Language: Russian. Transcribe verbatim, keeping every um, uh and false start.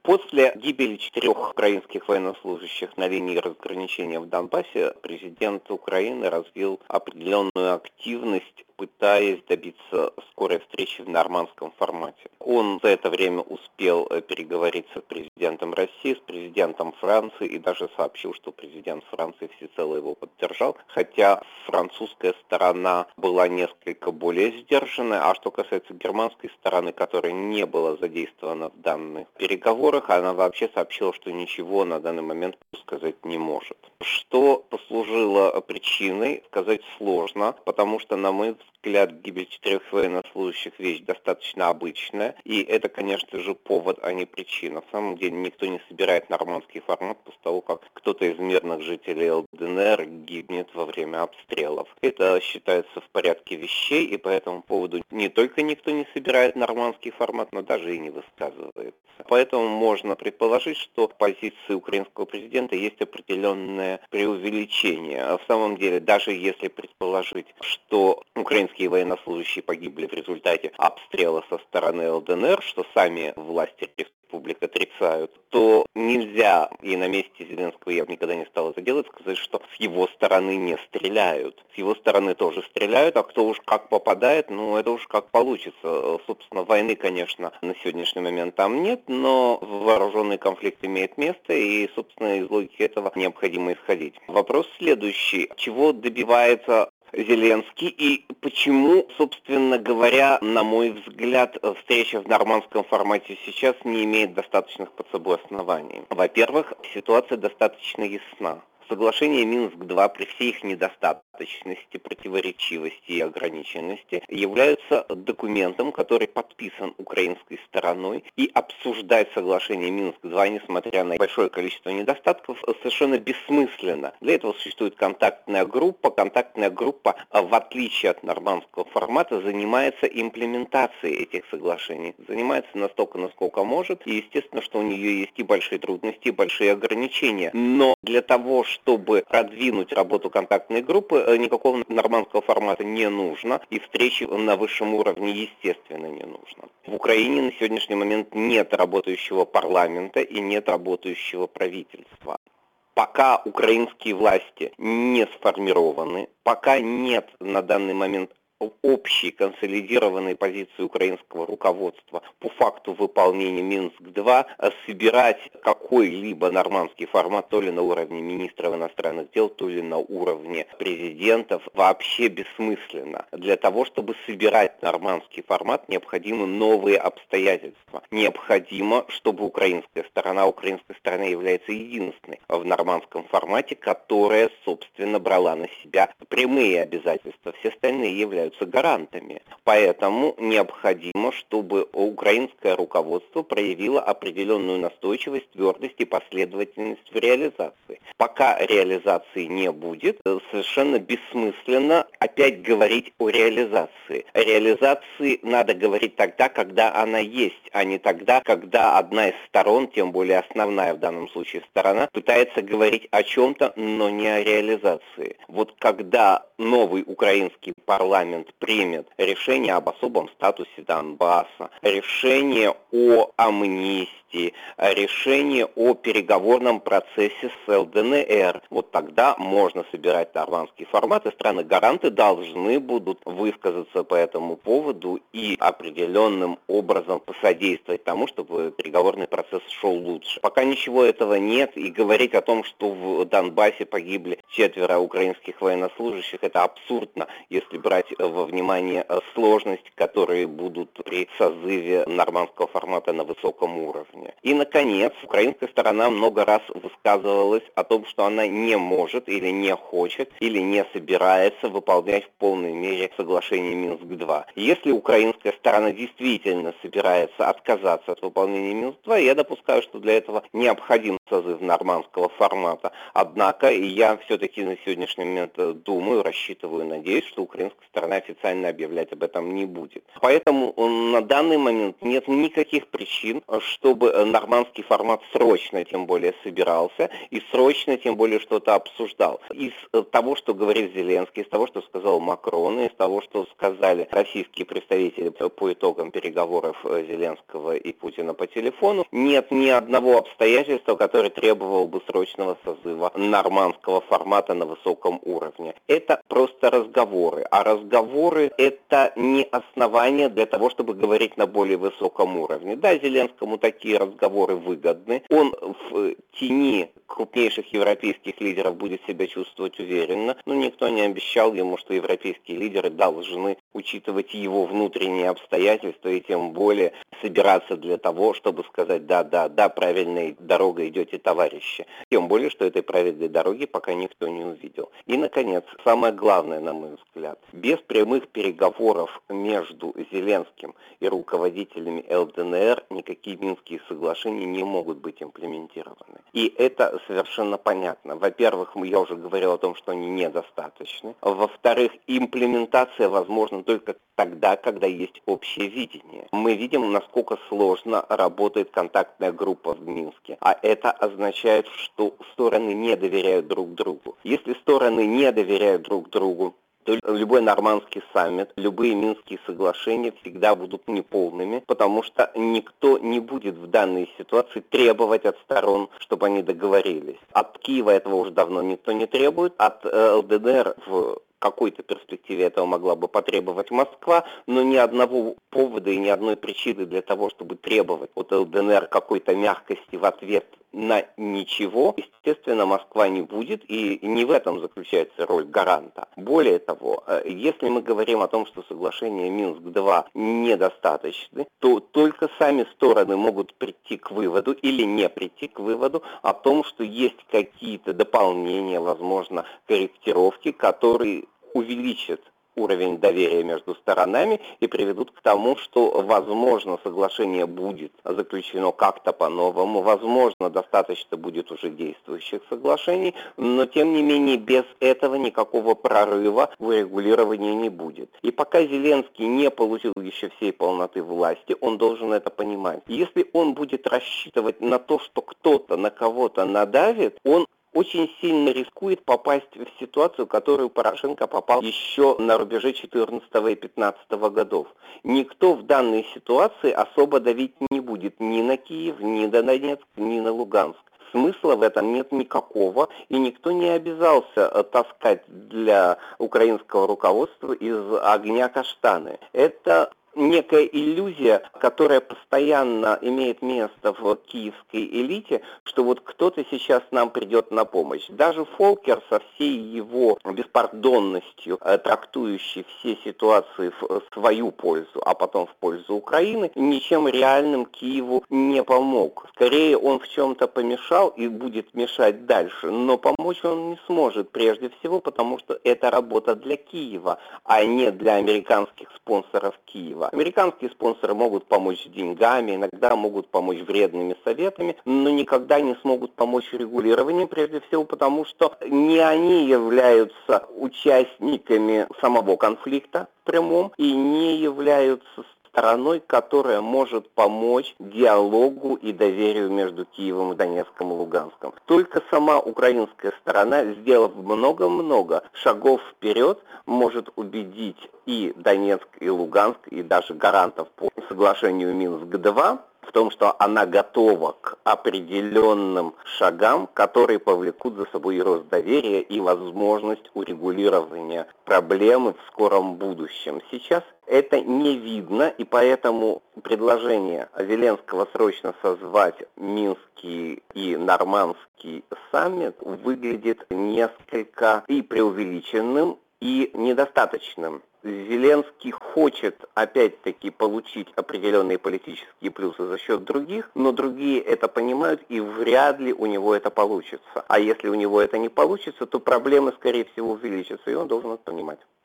После гибели четырех украинских военнослужащих на линии разграничения в Донбассе президент Украины развил определенную активность, пытаясь добиться скорой встречи в нормандском формате. Он за это время успел переговорить с президентом России, с президентом Франции и даже сообщил, что президент Франции всецело его поддержал, хотя французская сторона была несколько более сдержанная, а что касается германской стороны, которая не была задействована в данных переговорах, она вообще сообщила, что ничего на данный момент сказать не может. Что послужило причиной, сказать сложно, потому что, на мой взгляд, гибель четырех военнослужащих вещь достаточно обычная, и это, конечно же, повод, а не причина. На самом деле никто не собирает нормандский формат после того, как кто-то из мирных жителей ЛДНР гибнет во время обстрелов. Это считается в порядке вещей, и по этому поводу не только никто не собирает нормандский формат, но даже и не высказывается. Поэтому можно предположить, что в позиции украинского президента есть определенное преувеличение. В самом деле, даже если предположить, что украинские военнослужащие погибли в результате обстрела со стороны ЛДНР, что сами власти республик отрицают, то нельзя, и на месте Зеленского я бы никогда не стал это делать, сказать, что с его стороны не стреляют. С его стороны тоже стреляют, а кто уж как попадает, ну это уж как получится. Собственно, войны, конечно, на сегодняшний момент там нет, но вооруженный конфликт имеет место, и, собственно, из логики этого необходимо исходить. Вопрос следующий. Чего добивается Зеленский и почему, собственно говоря, на мой взгляд, встреча в нормандском формате сейчас не имеет достаточных под собой оснований? Во-первых, ситуация достаточно ясна. Соглашение Минск-два при всей их недостаточности, противоречивости и ограниченности являются документом, который подписан украинской стороной, и обсуждать соглашение Минск-два, несмотря на большое количество недостатков, совершенно бессмысленно. Для этого существует контактная группа. Контактная группа, в отличие от нормандского формата, занимается имплементацией этих соглашений. Занимается настолько, насколько может, и естественно, что у нее есть и большие трудности, и большие ограничения. Но для того, чтобы Чтобы продвинуть работу контактной группы, никакого нормандского формата не нужно, и встречи на высшем уровне, естественно, не нужно. В Украине на сегодняшний момент нет работающего парламента и нет работающего правительства. Пока украинские власти не сформированы, пока нет на данный момент общей консолидированной позиции украинского руководства по факту выполнения Минск-два, собирать какой-либо нормандский формат то ли на уровне министров иностранных дел, то ли на уровне президентов вообще бессмысленно. Для того, чтобы собирать нормандский формат, необходимы новые обстоятельства. Необходимо, чтобы украинская сторона, украинская сторона является единственной в нормандском формате, которая, собственно, брала на себя прямые обязательства. Все остальные являются гарантами. Поэтому необходимо, чтобы украинское руководство проявило определенную настойчивость, твердость и последовательность в реализации. Пока реализации не будет, совершенно бессмысленно опять говорить о реализации. О реализации надо говорить тогда, когда она есть, а не тогда, когда одна из сторон, тем более основная в данном случае сторона, пытается говорить о чем-то, но не о реализации. Вот когда новый украинский парламент примет решение об особом статусе Донбасса, решение о амнистии, решение о переговорном процессе с ЛДНР, вот тогда можно собирать нормандский формат, и страны-гаранты должны будут высказаться по этому поводу и определенным образом посодействовать тому, чтобы переговорный процесс шел лучше. Пока ничего этого нет, и говорить о том, что в Донбассе погибли четверо украинских военнослужащих, это абсурдно, если брать во внимание сложности, которые будут при созыве нормандского формата на высоком уровне. И, наконец, украинская сторона много раз высказывалась о том, что она не может или не хочет, или не собирается выполнять в полной мере соглашение Минск-два. Если украинская сторона действительно собирается отказаться от выполнения Минск-два, я допускаю, что для этого необходим созыв нормандского формата. Однако я все-таки на сегодняшний момент думаю, рассчитываю, надеюсь, что украинская сторона официально объявлять об этом не будет. Поэтому на данный момент нет никаких причин, чтобы нормандский формат срочно, тем более, собирался и срочно, тем более, что-то обсуждал. Из того, что говорит Зеленский, из того, что сказал Макрон, из того, что сказали российские представители по итогам переговоров Зеленского и Путина по телефону, нет ни одного обстоятельства, которое требовал бы срочного созыва нормандского формата на высоком уровне. Это просто разговоры, а разговоры это не основание для того, чтобы говорить на более высоком уровне. Да, Зеленскому такие разговоры выгодны, он в тени крупнейших европейских лидеров будет себя чувствовать уверенно, но никто не обещал ему, что европейские лидеры должны учитывать его внутренние обстоятельства и тем более собираться для того, чтобы сказать «да, да, да, правильной дорогой идете, товарищи». Тем более, что этой правильной дороги пока никто не увидел. И, наконец, самое главное, на мой взгляд, без прямых переговоров между Зеленским и руководителями ЛДНР никакие Минские соглашения не могут быть имплементированы. И это совершенно понятно. Во-первых, я уже говорил о том, что они недостаточны. Во-вторых, имплементация возможна только тогда, когда есть общее видение. Мы видим, насколько сложно работает контактная группа в Минске. А это означает, что стороны не доверяют друг другу. Если стороны не доверяют друг другу, то любой нормандский саммит, любые Минские соглашения всегда будут неполными, потому что никто не будет в данной ситуации требовать от сторон, чтобы они договорились. От Киева этого уже давно никто не требует, от ЛДНР в какой-то перспективе этого могла бы потребовать Москва, но ни одного повода и ни одной причины для того, чтобы требовать от ЛДНР какой-то мягкости в ответ на ничего, естественно, Москва не будет, и не в этом заключается роль гаранта. Более того, если мы говорим о том, что соглашение Минск-два недостаточны, то только сами стороны могут прийти к выводу или не прийти к выводу о том, что есть какие-то дополнения, возможно, корректировки, которые увеличат уровень доверия между сторонами и приведут к тому, что, возможно, соглашение будет заключено как-то по-новому, возможно, достаточно будет уже действующих соглашений, но, тем не менее, без этого никакого прорыва в урегулировании не будет. И пока Зеленский не получил еще всей полноты власти, он должен это понимать. Если он будет рассчитывать на то, что кто-то на кого-то надавит, он очень сильно рискует попасть в ситуацию, в которую Порошенко попал еще на рубеже четырнадцатого и пятнадцатого годов. Никто в данной ситуации особо давить не будет ни на Киев, ни на Донецк, ни на Луганск. Смысла в этом нет никакого, и никто не обязался таскать для украинского руководства из огня каштаны. Это некая иллюзия, которая постоянно имеет место в киевской элите, что вот кто-то сейчас нам придет на помощь. Даже Фолкер со всей его беспардонностью, трактующий все ситуации в свою пользу, а потом в пользу Украины, ничем реальным Киеву не помог. Скорее, он в чем-то помешал и будет мешать дальше, но помочь он не сможет прежде всего, потому что это работа для Киева, а не для американских спонсоров Киева. Американские спонсоры могут помочь деньгами, иногда могут помочь вредными советами, но никогда не смогут помочь регулированием, прежде всего потому, что не они являются участниками самого конфликта в прямом и не являются стороной, которая может помочь диалогу и доверию между Киевом, Донецком и Луганском. Только сама украинская сторона, сделав много-много шагов вперед, может убедить и Донецк, и Луганск, и даже гарантов по соглашению Минск-два в том, что она готова к определенным шагам, которые повлекут за собой и рост доверия, и возможность урегулирования проблемы в скором будущем. Сейчас это не видно, и поэтому предложение Зеленского срочно созвать Минский и Нормандский саммит выглядит несколько и преувеличенным, и недостаточным. Зеленский хочет, опять-таки, получить определенные политические плюсы за счет других, но другие это понимают, и вряд ли у него это получится. А если у него это не получится, то проблемы, скорее всего, увеличатся, и он должен это понимать.